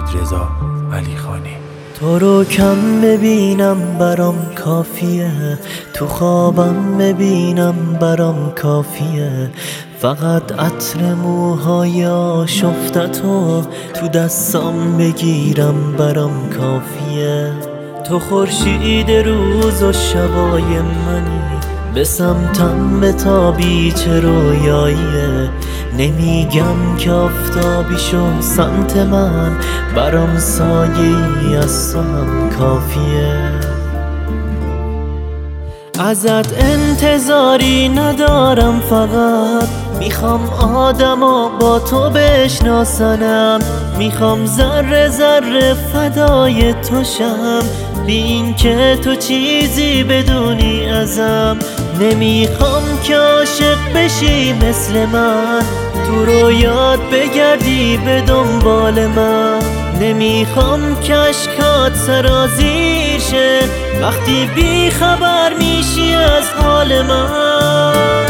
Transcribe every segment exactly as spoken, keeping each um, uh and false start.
رضا علیخانی. تو رو کم ببینم برام کافیه، تو خوابم ببینم برام کافیه، فقط عطر موهای آشفتتو تو دستام بگیرم برام کافیه. تو خورشید روز و شبای منی، به سمتم بتابی چه رویاییه، نمیگم که آفتابی شو سمت من، برام سایه‌ای از تو هم کافیه. ازت انتظاری ندارم، فقط میخوام آدما با تو بشناسنم، میخوام ذره ذره فدای تو شم، بی این که تو چیزی بدونی ازم. نمیخوام که عاشق بشی مثل من، تو رویات بگردی به دنبال من، نمیخوام که اشکات سرازیر شه وقتی بی خبر میشی از حال من.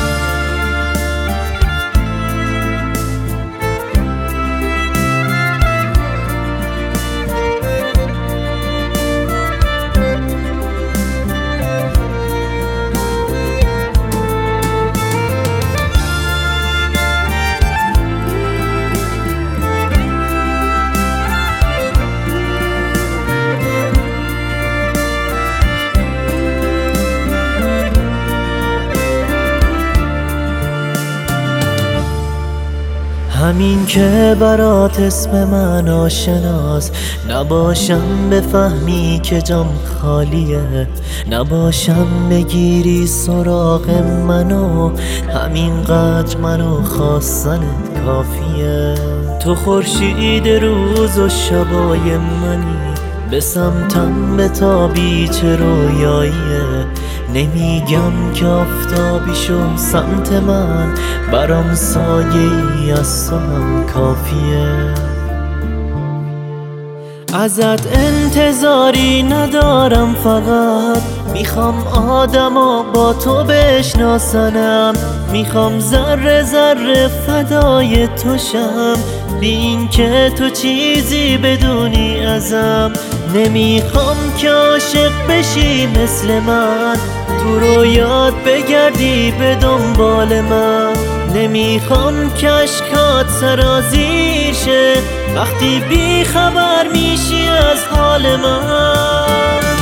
همین که برات اسم من آشناست، نباشم بفهمی که جام خالیه، نباشم بگیری سراغ منو، همینقدر منو خواستنت کافیه. تو خورشید روز و شبای منی، به سمتم بتابی چه رویاییه، نمیگم که آفتابی شو سمت من، برام سایه‌ای از تو هم کافیه. ازت انتظاری ندارم، فقط میخوام آدما با تو بشناسنم، میخوام ذره ذره فدای تو شم، بی این که تو چیزی بدونی ازم. نمیخوام که عاشق بشی مثل من، تو رویات بگردی به دنبال من، نمیخوام که اشکات سرازیر شه وقتی بی خبر میشی از حال من.